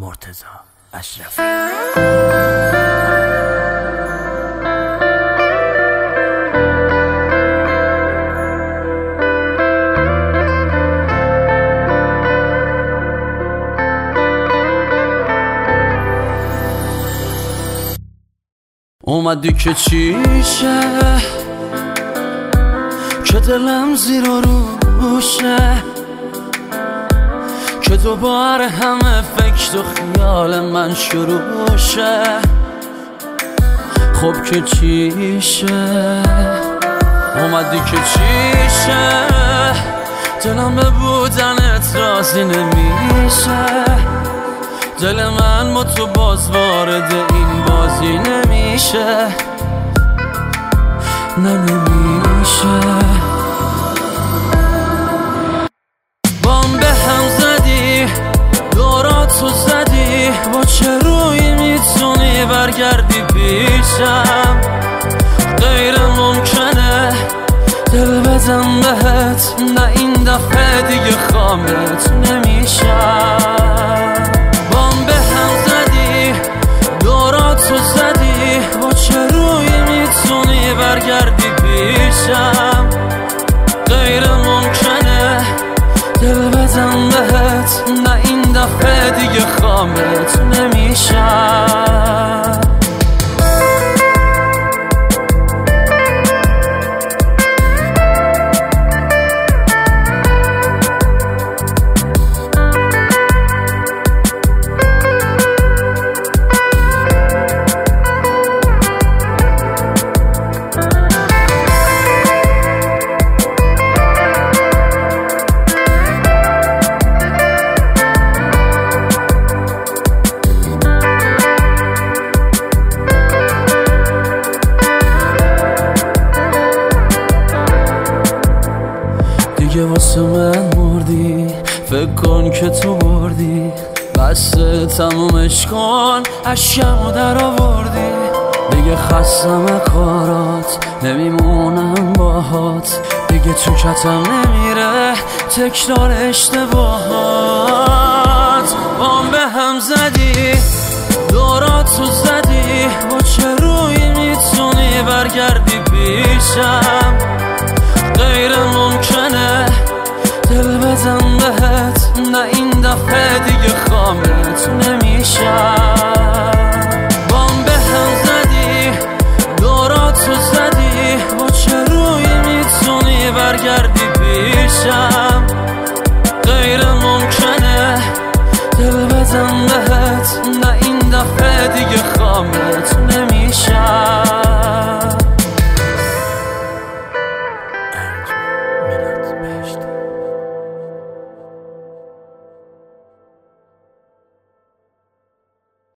مرتضی اشرفی. اومدی که چیشه که دلم زیر و روشه، که دوباره همه فکر و خیال من شروع شه. خب که چیشه اومدی که چیشه، دلم به بودنت راضی نمیشه. دل من با تو باز وارد این بازی نمیشه، نه نمیشه. بام به هم زدی، دوراتو زدی، با چه روی میتونی برگردی پیشم؟ غیر ممکنه دل بدم بهت، نه این دفعه دیگه خامت نمیشم. بام به هم زدی، دوراتو زدی، با چه روی میتونی برگردی پیشم؟ غیر ممکنه دل بدم بهت، نه این دفعه دیگه خامت نمیشم. دیگه واسه من مردی، فکر کن که تو بردی، بس تمومش کن، اشکمو در آوردی. دیگه خستم کارات، نمیمونم باهات، دیگه تو کتم نمیره تکرار اشتباهات. بام به هم زدی، دوراتو زدی، با چه روی میتونی برگردی پیشم؟ غیر ممکنه دل بدم بهت، نه این دفعه دیگه خامت نمیشم. بام به هم زدی، دوراتو زدی، با چه روی میتونی برگردی پیشم؟ غیر ممکنه دل بدم بهت، نه این دفعه دیگه خامت نمیشم.